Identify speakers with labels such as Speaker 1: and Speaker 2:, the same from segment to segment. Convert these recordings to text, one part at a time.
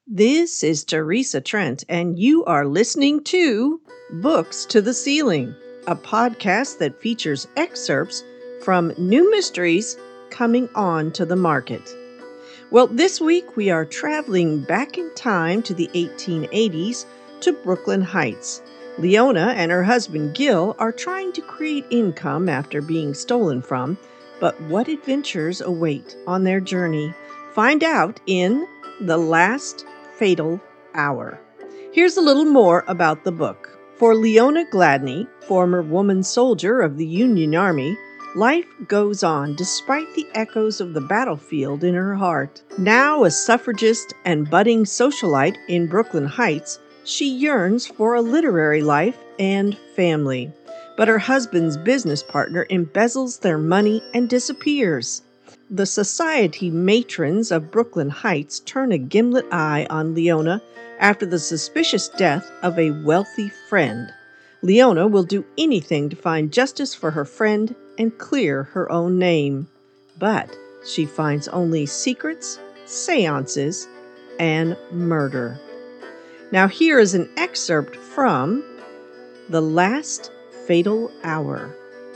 Speaker 1: This is Teresa Trent, and you are listening to Books to the Ceiling, a podcast that features excerpts from new mysteries coming on to the market. Well, this week we are traveling back in time to the 1880s to Brooklyn Heights. Leona and her husband Gil are trying to create income after being stolen from, but what adventures await on their journey? Find out in The Last Fatal Hour. Here's a little more about the book. For Leona Gladney, former woman soldier of the Union Army, life goes on despite the echoes of the battlefield in her heart. Now a suffragist and budding socialite in Brooklyn Heights, she yearns for a literary life and family. But her husband's business partner embezzles their money and disappears. The society matrons of Brooklyn Heights turn a gimlet eye on Leona after the suspicious death of a wealthy friend. Leona will do anything to find justice for her friend and clear her own name. But she finds only secrets, seances, and murder. Now here is an excerpt from The Last Fatal Hour.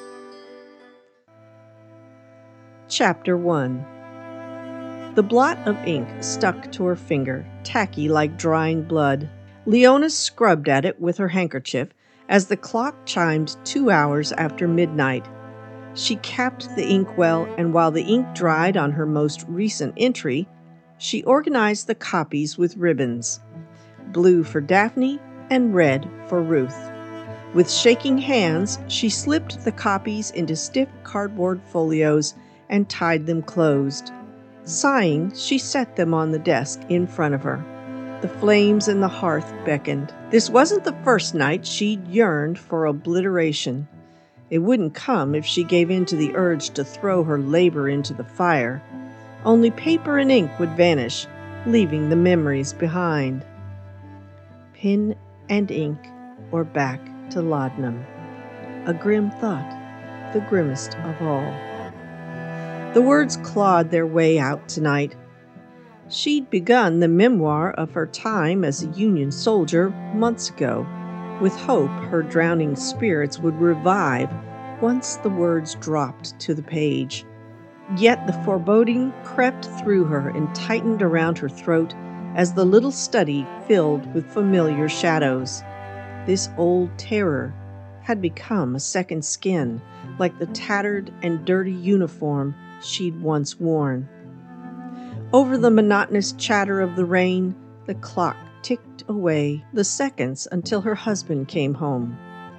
Speaker 1: Chapter 1. The blot of ink stuck to her finger, tacky like drying blood. Leona scrubbed at it with her handkerchief as the clock chimed 2 hours after midnight. She capped the inkwell, and while the ink dried on her most recent entry, she organized the copies with ribbons. Blue for Daphne and red for Ruth. With shaking hands, she slipped the copies into stiff cardboard folios and tied them closed. Sighing, she set them on the desk in front of her. The flames in the hearth beckoned. This wasn't the first night she'd yearned for obliteration. It wouldn't come if she gave in to the urge to throw her labor into the fire. Only paper and ink would vanish, leaving the memories behind. Pen and ink, or back to laudanum. A grim thought, the grimmest of all. The words clawed their way out tonight. She'd begun the memoir of her time as a Union soldier months ago, with hope her drowning spirits would revive once the words dropped to the page. Yet the foreboding crept through her and tightened around her throat as the little study filled with familiar shadows. This old terror had become a second skin, like the tattered and dirty uniform she'd once worn. Over the monotonous chatter of the rain, the clock ticked away the seconds until her husband came home.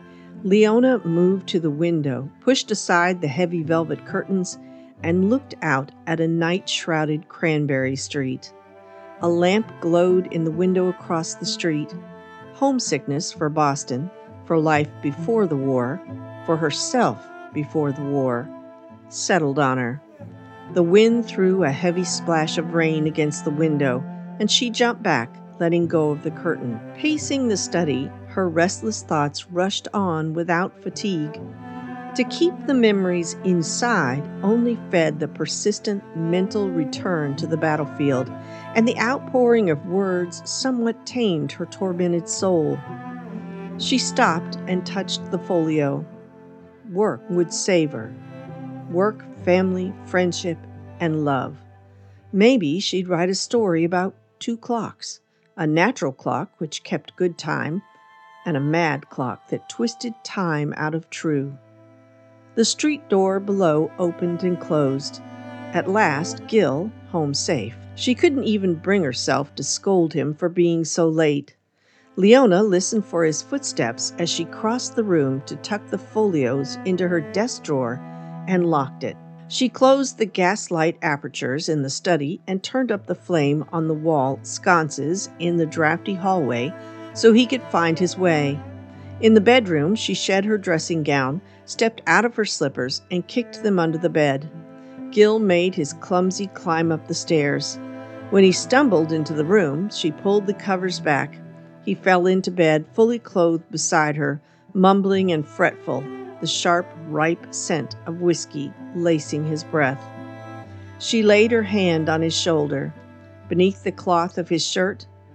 Speaker 1: Leona moved to the window, pushed aside the heavy velvet curtains, and looked out at a night-shrouded Cranberry Street. A lamp glowed in the window across the street. Homesickness for Boston, for life before the war, for herself before the war, settled on her. The wind threw a heavy splash of rain against the window, and she jumped back, letting go of the curtain. Pacing the study, her restless thoughts rushed on without fatigue. To keep the memories inside only fed the persistent mental return to the battlefield, and the outpouring of words somewhat tamed her tormented soul. She stopped and touched the folio. Work would save her. Work, family, friendship, and love. Maybe she'd write a story about 2 clocks, a natural clock which kept good time, and a mad clock that twisted time out of true. The street door below opened and closed. At last, Gil, home safe. She couldn't even bring herself to scold him for being so late. Leona listened for his footsteps as she crossed the room to tuck the folios into her desk drawer and locked it. She closed the gaslight apertures in the study and turned up the flame on the wall sconces in the drafty hallway so he could find his way. In the bedroom, she shed her dressing gown, stepped out of her slippers, and kicked them under the bed. Gil made his clumsy climb up the stairs. When he stumbled into the room, she pulled the covers back. He fell into bed, fully clothed beside her, mumbling and fretful, the sharp, ripe scent of whiskey lacing his breath. She laid her hand on his shoulder. Beneath the cloth of his shirt,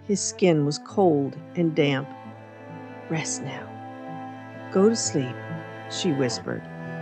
Speaker 1: His skin was cold and damp. "Rest now. Go to sleep," she whispered.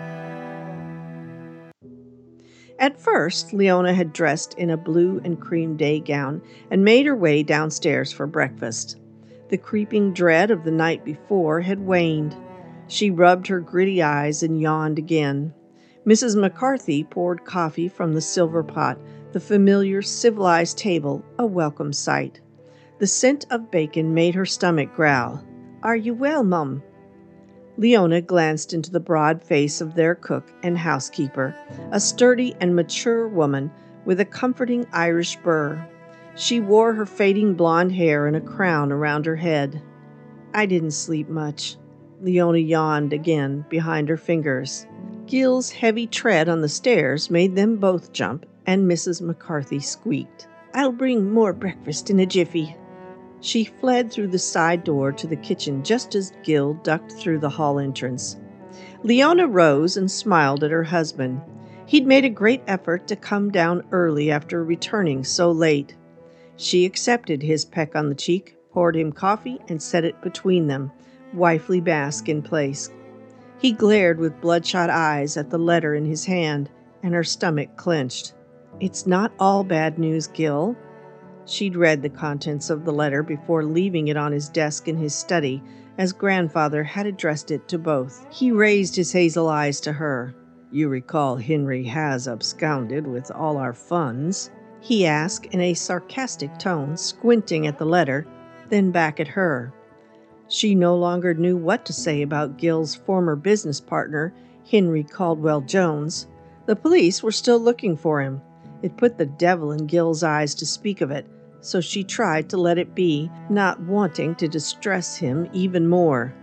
Speaker 1: At first, Leona had dressed in a blue and cream day gown and made her way downstairs for breakfast. The creeping dread of the night before had waned. She rubbed her gritty eyes and yawned again. Mrs. McCarthy poured coffee from the silver pot, the familiar civilized table a welcome sight. The scent of bacon made her stomach growl. "Are you well, Mum?" Leona glanced into the broad face of their cook and housekeeper, a sturdy and mature woman with a comforting Irish burr. She wore her fading blonde hair in a crown around her head. "I didn't sleep much." Leona yawned again behind her fingers. Gil's heavy tread on the stairs made them both jump, and Mrs. McCarthy squeaked. "I'll bring more breakfast in a jiffy." She fled through the side door to the kitchen just as Gil ducked through the hall entrance. Leona rose and smiled at her husband. He'd made a great effort to come down early after returning so late. She accepted his peck on the cheek, poured him coffee, and set it between them, wifely bask in place. He glared with bloodshot eyes at the letter in his hand, and her stomach clenched. "It's not all bad news, Gil." She'd read the contents of the letter before leaving it on his desk in his study, as Grandfather had addressed it to both. He raised his hazel eyes to her. "You recall Henry has absconded with all our funds?" he asked in a sarcastic tone, squinting at the letter, then back at her. She no longer knew what to say about Gil's former business partner, Henry Caldwell Jones. The police were still looking for him. It put the devil in Gil's eyes to speak of it, so she tried to let it be, not wanting to distress him even more.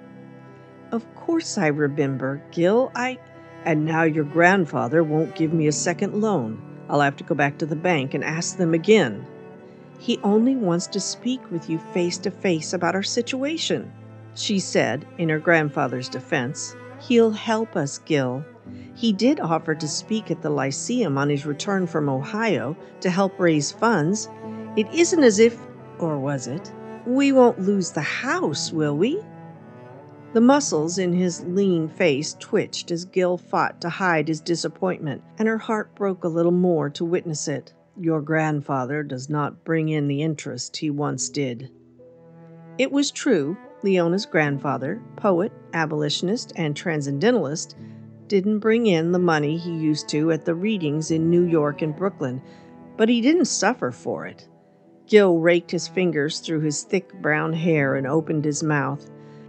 Speaker 1: "Of course I remember, Gil. And now your grandfather won't give me a second loan. I'll have to go back to the bank and ask them again." "He only wants to speak with you face to face about our situation," she said in her grandfather's defense. "He'll help us, Gil. He did offer to speak at the Lyceum on his return from Ohio to help raise funds. It isn't as if, or was it? We won't lose the house, will we?" The muscles in his lean face twitched as Gil fought to hide his disappointment, and her heart broke a little more to witness it. "Your grandfather does not bring in the interest he once did." It was true. Leona's grandfather, poet, abolitionist, and transcendentalist, didn't bring in the money he used to at the readings in New York and Brooklyn, but he didn't suffer for it. Gil raked his fingers through his thick brown hair and opened his mouth.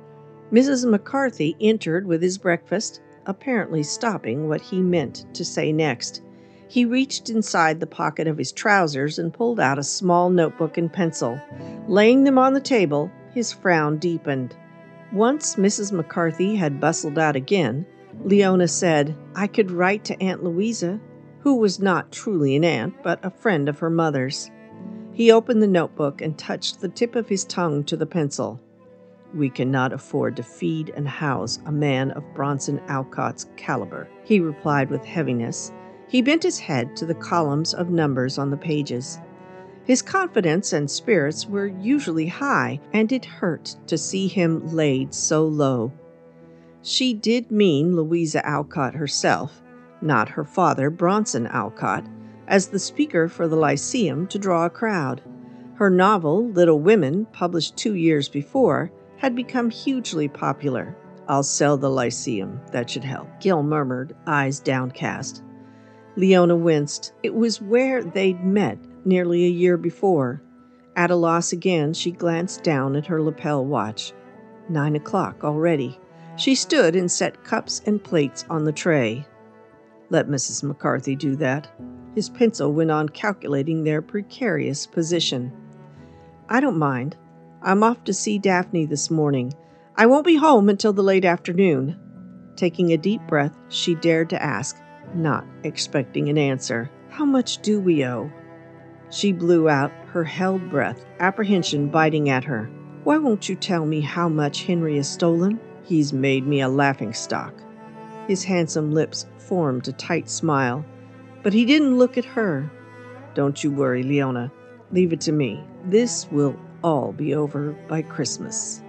Speaker 1: Mrs. McCarthy entered with his breakfast, apparently stopping what he meant to say next. He reached inside the pocket of his trousers and pulled out a small notebook and pencil. Laying them on the table, his frown deepened. Once Mrs. McCarthy had bustled out again, Leona said, "I could write to Aunt Louisa," who was not truly an aunt, but a friend of her mother's. He opened the notebook and touched the tip of his tongue to the pencil. "We cannot afford to feed and house a man of Bronson Alcott's caliber," he replied with heaviness. He bent his head to the columns of numbers on the pages. His confidence and spirits were usually high, and it hurt to see him laid so low. She did mean Louisa Alcott herself, not her father, Bronson Alcott, as the speaker for the Lyceum to draw a crowd. Her novel, Little Women, published 2 years before, had become hugely popular. "I'll sell the Lyceum. That should help," Gil murmured, eyes downcast. Leona winced. It was where they'd met nearly a year before. At a loss again, she glanced down at her lapel watch. 9 o'clock already. She stood and set cups and plates on the tray. "Let Mrs. McCarthy do that." His pencil went on calculating their precarious position. "I don't mind. I'm off to see Daphne this morning. I won't be home until the late afternoon." Taking a deep breath, she dared to ask, not expecting an answer, "How much do we owe?" She blew out her held breath, apprehension biting at her. "Why won't you tell me how much Henry has stolen? He's made me a laughingstock." His handsome lips formed a tight smile, but he didn't look at her. "Don't you worry, Leona. Leave it to me. This will all be over by Christmas.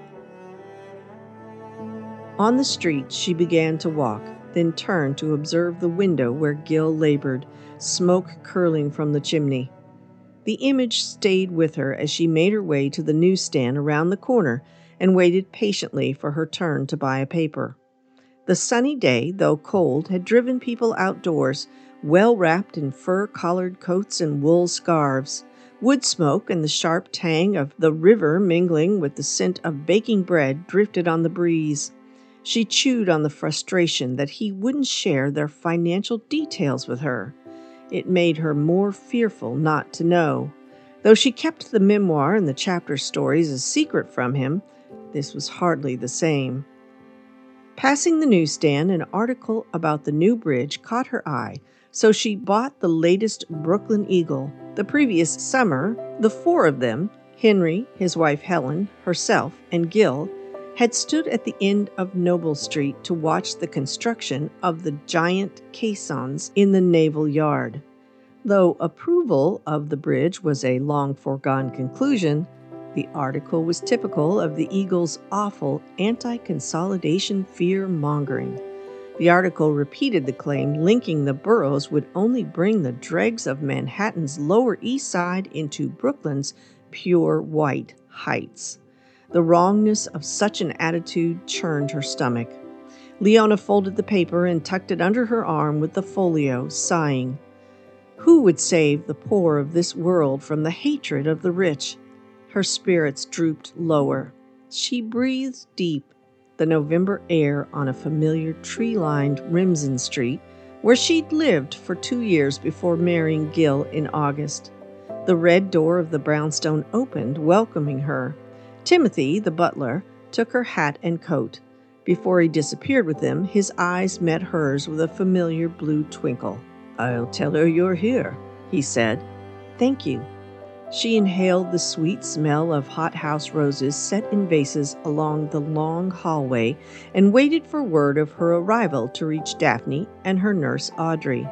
Speaker 1: On the street, she began to walk, then turned to observe the window where Gil labored, smoke curling from the chimney. The image stayed with her as she made her way to the newsstand around the corner and waited patiently for her turn to buy a paper. The sunny day, though cold, had driven people outdoors, well wrapped in fur-collared coats and wool scarves. Wood smoke and the sharp tang of the river mingling with the scent of baking bread drifted on the breeze. She chewed on the frustration that he wouldn't share their financial details with her. It made her more fearful not to know. Though she kept the memoir and the chapter stories a secret from him, this was hardly the same. Passing the newsstand, an article about the new bridge caught her eye, so she bought the latest Brooklyn Eagle. The previous summer, the four of them, Henry, his wife Helen, herself, and Gil, had stood at the end of Noble Street to watch the construction of the giant caissons in the Naval Yard. Though approval of the bridge was a long foregone conclusion, the article was typical of the Eagle's awful anti-consolidation fear-mongering. The article repeated the claim linking the boroughs would only bring the dregs of Manhattan's Lower East Side into Brooklyn's pure white heights. The wrongness of such an attitude churned her stomach. Leona folded the paper and tucked it under her arm with the folio, sighing. Who would save the poor of this world from the hatred of the rich? Her spirits drooped lower. She breathed deep the November air on a familiar tree-lined Remsen Street, where she'd lived for 2 years before marrying Gil in August. The red door of the brownstone opened, welcoming her. Timothy, the butler, took her hat and coat. Before he disappeared with them, his eyes met hers with a familiar blue twinkle. "I'll tell her you're here," he said. "Thank you." She inhaled the sweet smell of hothouse roses set in vases along the long hallway and waited for word of her arrival to reach Daphne and her nurse Audrey.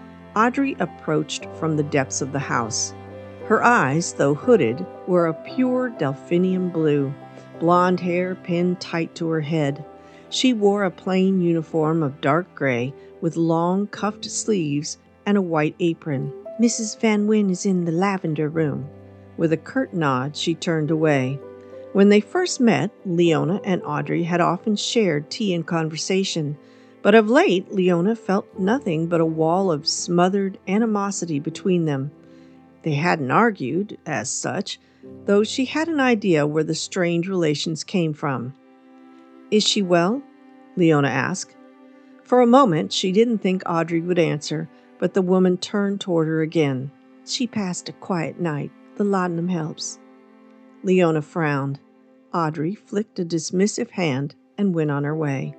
Speaker 1: Audrey approached from the depths of the house. Her eyes, though hooded, were a pure delphinium blue, blonde hair pinned tight to her head. She wore a plain uniform of dark gray with long cuffed sleeves and a white apron. "Mrs. Van Wyn is in the lavender room." With a curt nod, she turned away. When they first met, Leona and Audrey had often shared tea and conversation, but of late Leona felt nothing but a wall of smothered animosity between them. They hadn't argued, as such, though she had an idea where the strained relations came from. "Is she well?" Leona asked. For a moment, she didn't think Audrey would answer, but the woman turned toward her again. "She passed a quiet night. The laudanum helps." Leona frowned. Audrey flicked a dismissive hand and went on her way.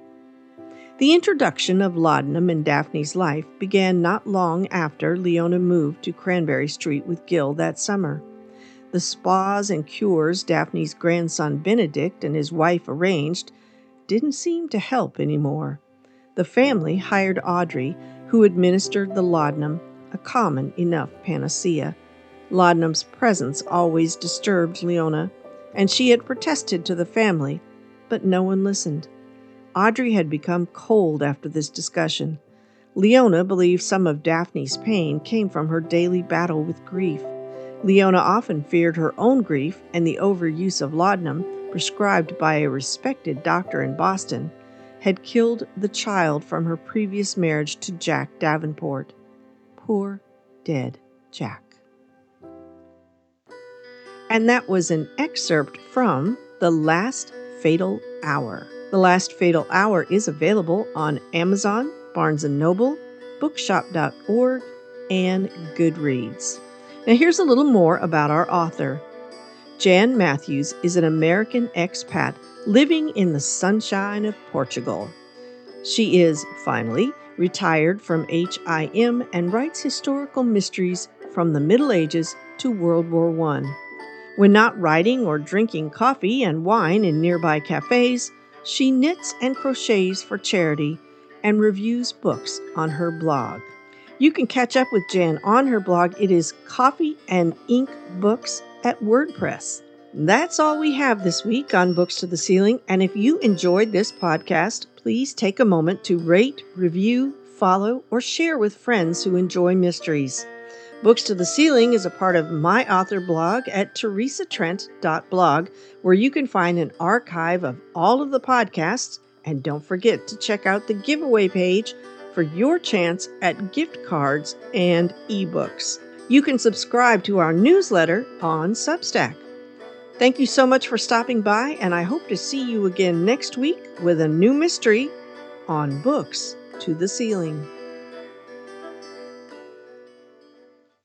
Speaker 1: The introduction of laudanum in Daphne's life began not long after Leona moved to Cranberry Street with Gil that summer. The spas and cures Daphne's grandson Benedict and his wife arranged didn't seem to help anymore. The family hired Audrey, who administered the laudanum, a common enough panacea. Laudanum's presence always disturbed Leona, and she had protested to the family, but no one listened. Audrey had become cold after this discussion. Leona believed some of Daphne's pain came from her daily battle with grief. Leona often feared her own grief and the overuse of laudanum, prescribed by a respected doctor in Boston, had killed the child from her previous marriage to Jack Davenport. Poor, dead Jack. And that was an excerpt from The Last Fatal Hour. The Last Fatal Hour is available on Amazon, Barnes & Noble, Bookshop.org, and Goodreads. Now here's a little more about our author. Jan Matthews is an American expat living in the sunshine of Portugal. She is, finally, retired from HIM and writes historical mysteries from the Middle Ages to World War I. When not writing or drinking coffee and wine in nearby cafes, she knits and crochets for charity and reviews books on her blog. You can catch up with Jan on her blog. It is Coffee and Ink Books at WordPress. That's all we have this week on Books to the Ceiling, and if you enjoyed this podcast, please take a moment to rate, review, follow, or share with friends who enjoy mysteries. Books to the Ceiling is a part of my author blog at teresatrent.blog, where you can find an archive of all of the podcasts, and don't forget to check out the giveaway page for your chance at gift cards and ebooks. You can subscribe to our newsletter on Substack. Thank you so much for stopping by, and I hope to see you again next week with a new mystery on Books to the Ceiling.